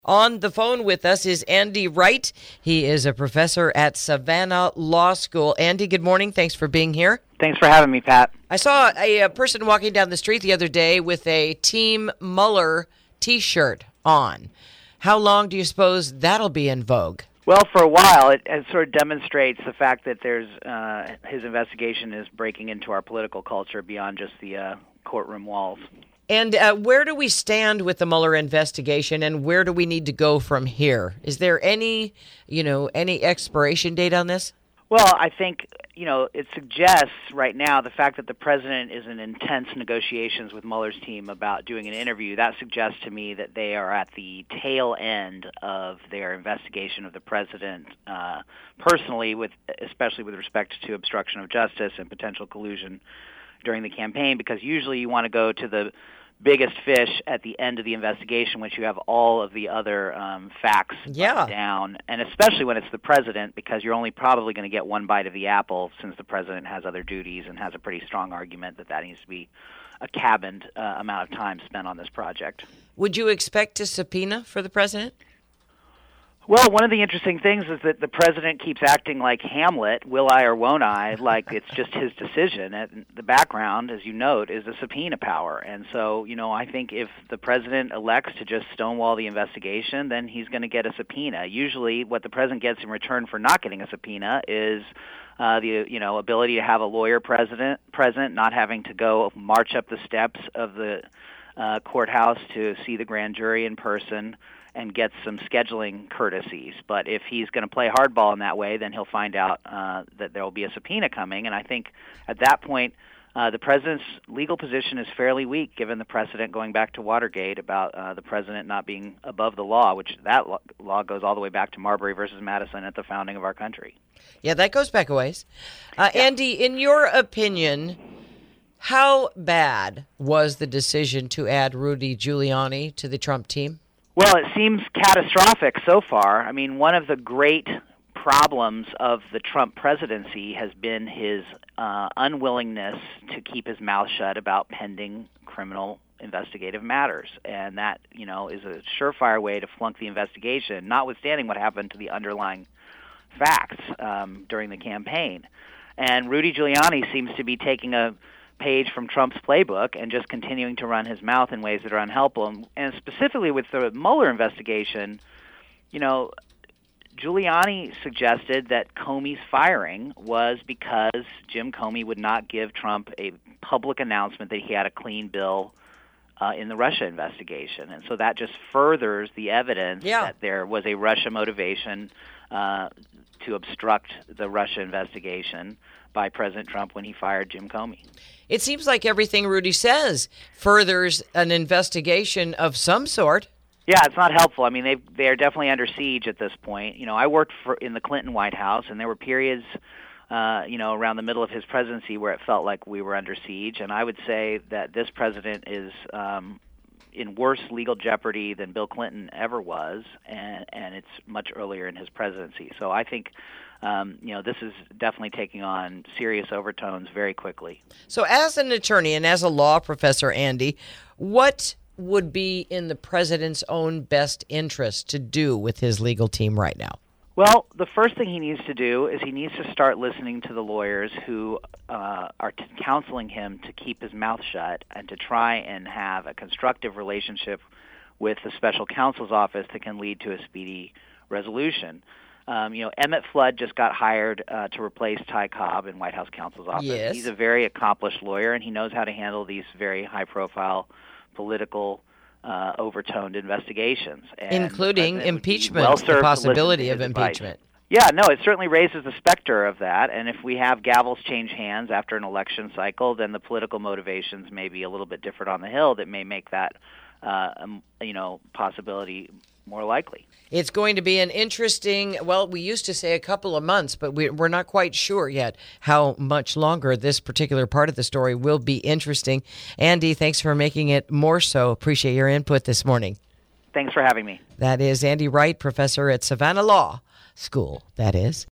On the phone with us is Andy Wright. He is a professor at Savannah Law School. Andy, good morning. Thanks for being here. Thanks for having me, Pat. I saw a person walking down the street the other day with a Team Mueller T-shirt on. How long do you suppose that'll be in vogue? Well, for a while, it sort of demonstrates the fact that his investigation is breaking into our political culture beyond just the courtroom walls. And where do we stand with the Mueller investigation, and where do we need to go from here? Is there any expiration date on this? Well, I think, it suggests right now the fact that the president is in intense negotiations with Mueller's team about doing an interview. That suggests to me that they are at the tail end of their investigation of the president personally, especially with respect to obstruction of justice and potential collusion during the campaign, because usually you want to go to the biggest fish at the end of the investigation once you have all of the other facts down, and especially when it's the president, because you're only probably going to get one bite of the apple since the president has other duties and has a pretty strong argument that needs to be a cabined amount of time spent on this project. Would you expect a subpoena for the president? Well, one of the interesting things is that the president keeps acting like Hamlet, will I or won't I, like it's just his decision. And the background, as you note, is the subpoena power. And so, I think if the president elects to just stonewall the investigation, then he's going to get a subpoena. Usually what the president gets in return for not getting a subpoena is the ability to have a lawyer present, not having to go march up the steps of the courthouse to see the grand jury in person, and gets some scheduling courtesies. But if he's going to play hardball in that way, then he'll find out that there will be a subpoena coming. And I think at that point, the president's legal position is fairly weak, given the precedent going back to Watergate about the president not being above the law, which that law goes all the way back to Marbury versus Madison at the founding of our country. Yeah, that goes back a ways. Andy, in your opinion, how bad was the decision to add Rudy Giuliani to the Trump team? Well, it seems catastrophic so far. I mean, one of the great problems of the Trump presidency has been his unwillingness to keep his mouth shut about pending criminal investigative matters. And that, is a surefire way to flunk the investigation, notwithstanding what happened to the underlying facts during the campaign. And Rudy Giuliani seems to be taking a page from Trump's playbook and just continuing to run his mouth in ways that are unhelpful. And specifically with the Mueller investigation, Giuliani suggested that Comey's firing was because Jim Comey would not give Trump a public announcement that he had a clean bill in the Russia investigation. And so that just furthers the evidence that there was a Russia motivation to obstruct the Russia investigation by President Trump when he fired Jim Comey. It seems like everything Rudy says furthers an investigation of some sort. Yeah, it's not helpful. I mean, they are definitely under siege at this point. I worked in the Clinton White House, and there were periods, around the middle of his presidency where it felt like we were under siege. And I would say that this president is in worse legal jeopardy than Bill Clinton ever was, and it's much earlier in his presidency. So I think this is definitely taking on serious overtones very quickly. So as an attorney and as a law professor, Andy, what would be in the president's own best interest to do with his legal team right now? Well, the first thing he needs to do is he needs to start listening to the lawyers who are counseling him to keep his mouth shut and to try and have a constructive relationship with the special counsel's office that can lead to a speedy resolution. Emmett Flood just got hired to replace Ty Cobb in White House counsel's office. Yes. He's a very accomplished lawyer, and he knows how to handle these very high-profile political overtoned investigations. And including impeachment, the possibility of impeachment. Yeah, no, it certainly raises the specter of that, and if we have gavels change hands after an election cycle, then the political motivations may be a little bit different on the Hill that may make that possibility more likely. It's going to be an interesting, we used to say a couple of months, but we're not quite sure yet how much longer this particular part of the story will be interesting. Andy, thanks for making it more so. Appreciate your input this morning. Thanks for having me. That is Andy Wright, professor at Savannah Law School, that is.